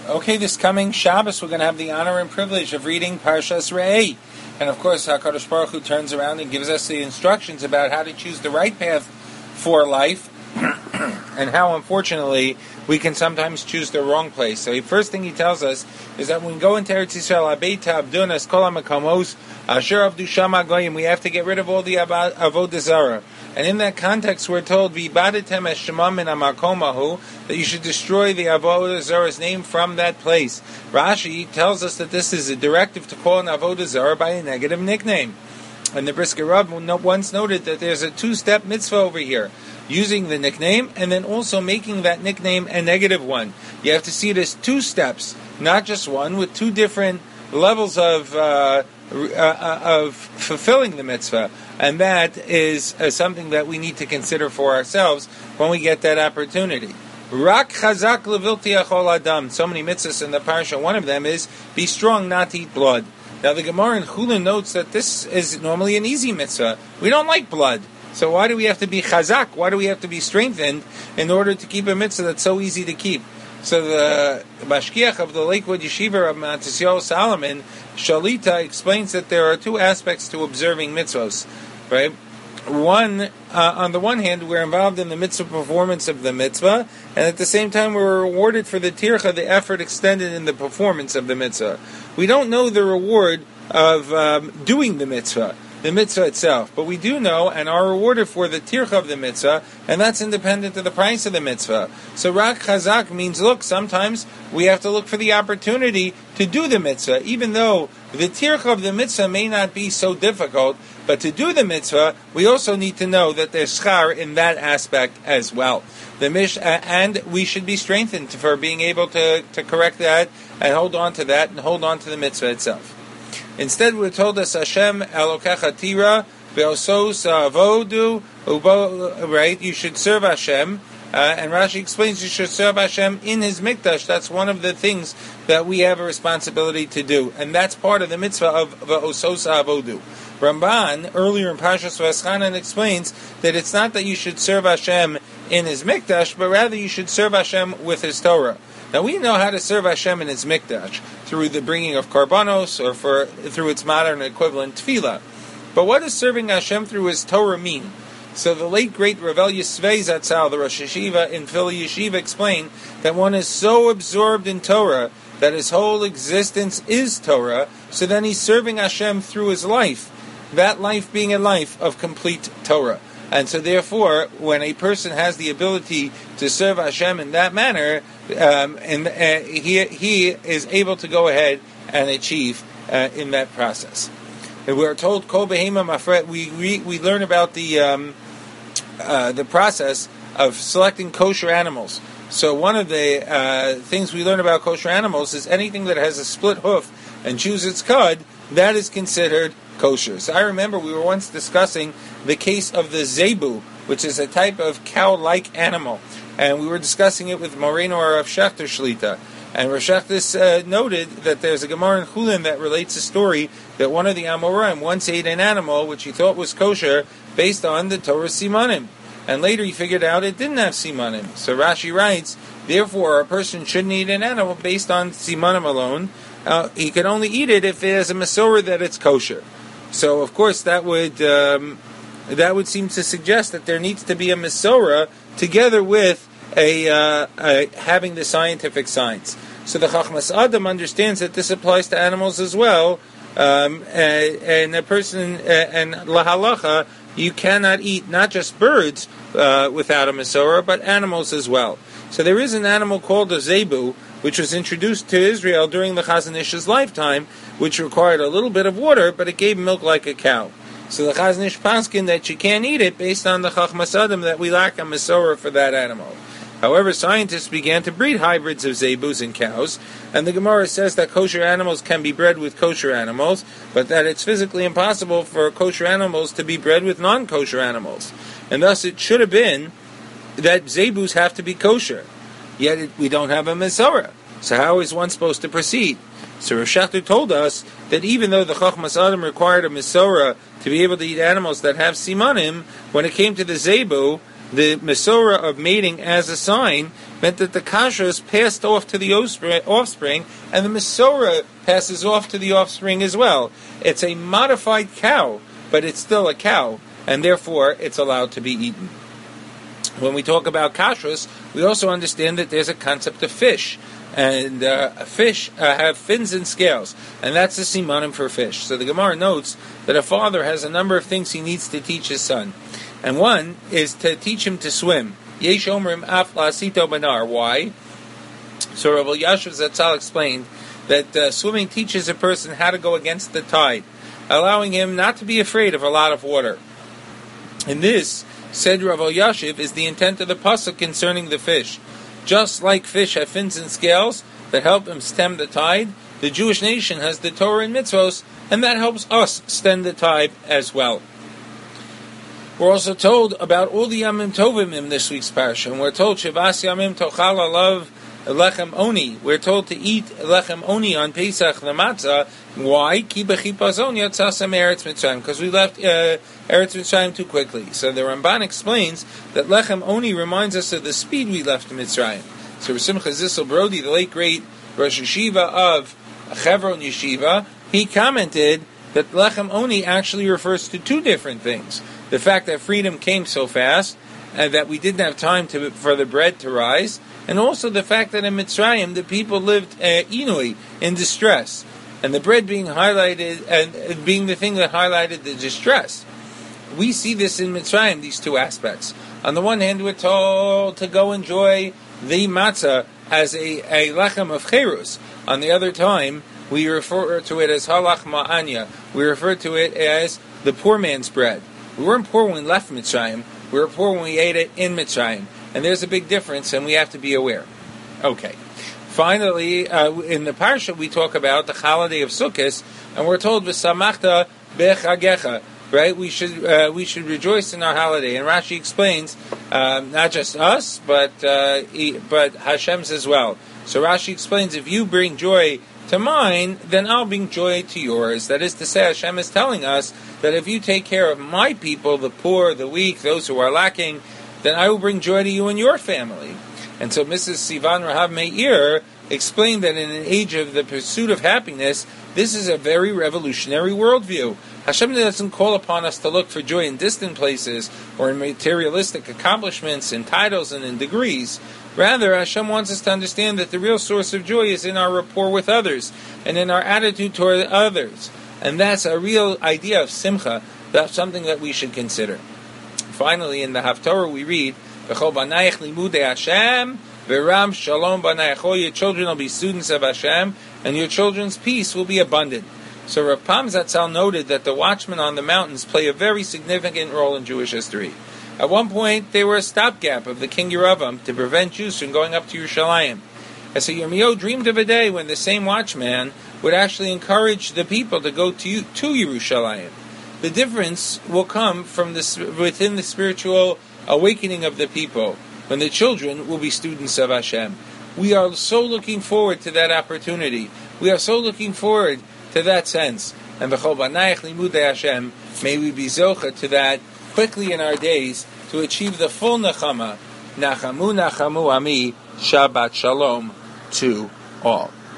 Okay, this coming Shabbos we're going to have the honor and privilege of reading Parshas Re'eh. And of course, HaKadosh Baruch Hu turns around and gives us the instructions about how to choose the right path for life and how, unfortunately, we can sometimes choose the wrong place. So the first thing he tells us is that when we go into Eretz Yisrael, Abeita Abdunas Kol HaMakamos Asher Avdu Shama Goyim, we have to get rid of all the Avodah Zarah. And in that context, we're told, "V'ibadatem es shema min hamakom hahu," that you should destroy the Avodah Zarah's name from that place. Rashi tells us that this is a directive to call an Avodah Zarah by a negative nickname. And the Brisker Rav once noted that there's a two-step mitzvah over here, using the nickname and then also making that nickname a negative one. You have to see it as two steps, not just one, with two different levels of fulfilling the mitzvah. And that is something that we need to consider for ourselves when we get that opportunity. Rak chazak levilti achol adam. So many mitzvahs in the parsha. One of them is be strong, not to eat blood. Now the Gemara in Chulin notes that this is normally an easy mitzvah. We don't like blood. So why do we have to be chazak? Why do we have to be strengthened in order to keep a mitzvah that's so easy to keep? So the Mashgiach of the Lakewood Yeshiva of Matisyahu Solomon, Shalita, explains that there are two aspects to observing mitzvahs. Right? One, on the one hand, we're involved in the mitzvah performance of the mitzvah, and at the same time we're rewarded for the tircha, the effort extended in the performance of the mitzvah. We don't know the reward of doing the mitzvah itself, but we do know and are rewarded for the tircha of the mitzvah, and that's independent of the price of the mitzvah. So rak chazak means, look, sometimes we have to look for the opportunity to do the mitzvah, even though the tircha of the mitzvah may not be so difficult. But to do the mitzvah, we also need to know that there's schar in that aspect as well. And we should be strengthened for being able to correct that and hold on to that and hold on to the mitzvah itself. Instead, we're told us Hashem Elokecha Tira Ve'osos Avodu, right? You should serve Hashem. And Rashi explains you should serve Hashem in His mikdash. That's one of the things that we have a responsibility to do, and that's part of the mitzvah of Ve'osos Avodu. Ramban, earlier in Parshas V'eschanan, explains that it's not that you should serve Hashem in His mikdash, but rather you should serve Hashem with His Torah. Now we know how to serve Hashem in His mikdash through the bringing of karbanos, or through its modern equivalent tefillah. But what does serving Hashem through His Torah mean? So the late great Ravel Yisvei Zatzal, the Rosh Yeshiva in Philly Yeshiva, explained that one is so absorbed in Torah that his whole existence is Torah. So then he's serving Hashem through his life. That life being a life of complete Torah. And so therefore, when a person has the ability to serve Hashem in that manner, he is able to go ahead and achieve in that process. And we are told, Kol behema mafret, we learn about the process of selecting kosher animals. So one of the things we learn about kosher animals is anything that has a split hoof and chews its cud, that is considered kosher. So I remember we were once discussing the case of the zebu, which is a type of cow-like animal, and we were discussing it with Moreno or Rav Shechter Shlita. And Rav Shechter noted that there's a Gemara in Chulin that relates a story that one of the Amoraim once ate an animal which he thought was kosher based on the Torah Simanim. And later he figured out it didn't have Simanim. So Rashi writes, therefore a person shouldn't eat an animal based on Simanim alone. He can only eat it if it has a Masorah that it's kosher. So of course that would seem to suggest that there needs to be a Masorah together with having the scientific science. So the Chachmas Adam understands that this applies to animals as well, and a person and lahalacha, you cannot eat not just birds without a Masorah, but animals as well. So there is an animal called a zebu, which was introduced to Israel during the Chazon Ish's lifetime, which required a little bit of water, but it gave milk like a cow. So the Chazon Ish paskin that you can't eat it based on the Chachmas Adam that we lack a Masorah for that animal. However, scientists began to breed hybrids of zebus and cows, and the Gemara says that kosher animals can be bred with kosher animals, but that it's physically impossible for kosher animals to be bred with non-kosher animals. And thus it should have been that zebus have to be kosher, yet we don't have a Masorah. So how is one supposed to proceed? So Rav Shechter told us that even though the Chachmas Adam required a Masorah to be able to eat animals that have simanim, when it came to the zebu, the Mesorah of mating as a sign meant that the kashrus passed off to the offspring, and the Mesorah passes off to the offspring as well. It's a modified cow, but it's still a cow, and therefore it's allowed to be eaten. When we talk about kashrus, we also understand that there's a concept of fish. And fish have fins and scales, and that's the simanim for fish. So the Gemara notes that a father has a number of things he needs to teach his son. And one is to teach him to swim. Yesh omrim af la'asito banar. Why? So Rav Yashav Zatzal explained that swimming teaches a person how to go against the tide, allowing him not to be afraid of a lot of water. And this, said Rav Yashiv, is the intent of the pasuk concerning the fish. Just like fish have fins and scales that help them stem the tide, the Jewish nation has the Torah and mitzvos, and that helps us stem the tide as well. We're also told about all the Yamim Tovim in this week's parasha, and we're told Shivas Yamim Tochal Alav Lechem Oni. We're told to eat Lechem Oni on Pesach the matzah. Why? Ki b'chipazon yatzasam Eretz Mitzrayim, because we left Eretz Mitzrayim too quickly. So the Ramban explains that Lechem Oni reminds us of the speed we left Mitzrayim. So Rav Simcha Zissel Brody, the late great Rosh Yeshiva of Chevron Yeshiva, he commented that Lechem Oni actually refers to two different things. The fact that freedom came so fast, and that we didn't have time for the bread to rise, and also the fact that in Mitzrayim the people lived inui, in distress, and the bread being highlighted and being the thing that highlighted the distress. We see this in Mitzrayim, these two aspects. On the one hand, we're told to go enjoy the matzah as a lechem of cherus. On the other time, we refer to it as halach ma'anya. We refer to it as the poor man's bread. We weren't poor when we left Mitzrayim. We were poor when we ate it in Mitzrayim. And there's a big difference, and we have to be aware. Okay. Finally, in the parsha, we talk about the holiday of Sukkot, and we're told, V'samachta bechagecha, right? We should rejoice in our holiday. And Rashi explains, not just us, but Hashem's as well. So Rashi explains, if you bring joy to mine, then I'll bring joy to yours. That is to say, Hashem is telling us that if you take care of my people, the poor, the weak, those who are lacking, then I will bring joy to you and your family. And so Mrs. Sivan Rahav Meir explained that in an age of the pursuit of happiness, this is a very revolutionary worldview. Hashem doesn't call upon us to look for joy in distant places or in materialistic accomplishments, in titles and in degrees. Rather, Hashem wants us to understand that the real source of joy is in our rapport with others and in our attitude toward others. And that's a real idea of simcha. That's something that we should consider. Finally, in the Haftorah we read, V'chol banayich limudei Hashem, v'ram shalom banayich. All your children will be students of Hashem, and your children's peace will be abundant. So Rav Pam Zatzal noted that the watchmen on the mountains play a very significant role in Jewish history. At one point, they were a stopgap of the king Yeravam to prevent Jews from going up to Yerushalayim. And so Yirmiyahu dreamed of a day when the same watchman would actually encourage the people to go to Yerushalayim. The difference will come from within the spiritual awakening of the people, when the children will be students of Hashem. We are so looking forward to that opportunity. We are so looking forward to that sense. And V'chol banayich limudei Hashem, may we be zocha to that quickly in our days to achieve the full nechama. Nachamu, nachamu ami, Shabbat Shalom to all.